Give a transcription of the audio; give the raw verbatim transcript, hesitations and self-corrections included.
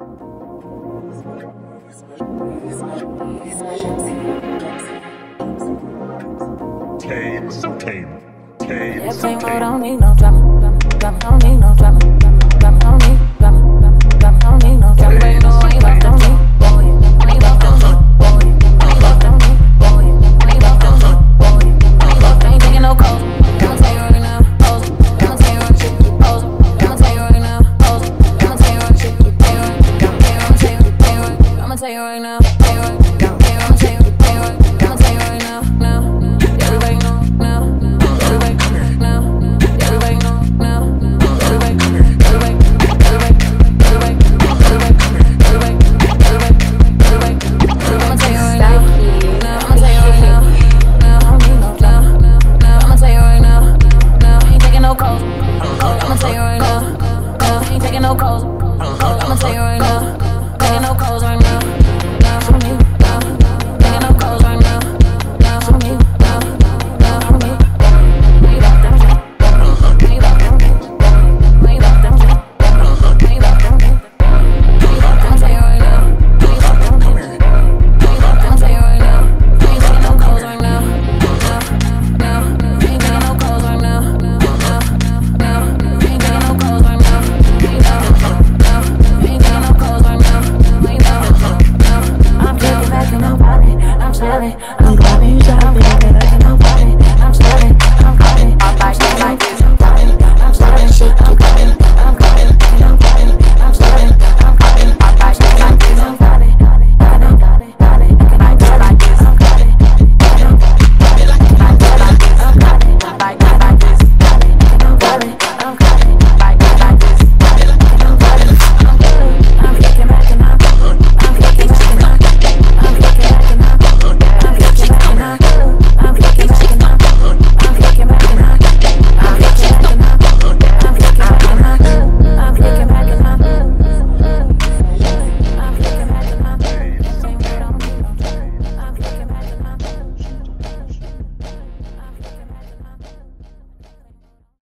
Tame, so tame. Tame, so Airplane mode, I tame. don't need no drama, drama, drama. I don't need no drama, drama, drama. I don't need drama, drama, drama. I don't need no drama. Baby, no, I ain't left on me, boy. I ain't left on me, boy. I ain't left on me, boy. I ain't left on me, boy. I ain't left, I ain't taking no calls. I'ma tell you right now, pose. I'ma tell you right shit, you pose. I'ma tell you right now, pose. I'ma tell you right shit, you pay right. I'ma tell you, you pay right. I'ma tell you right now, pay right. I'ma tell you, you pay right. I'ma tell you right now, now. Everybody know now. Everybody now. Everybody know now. Everybody, everybody, everybody, everybody, everybody, everybody, everybody, everybody. I'ma tell you right now. Now I'ma tell you right now. Now I don't need no now. Now I'ma tell you right now. Now I ain't taking no calls. I'ma tell you right now. Now I ain't taking no calls. I'ma tell you right now.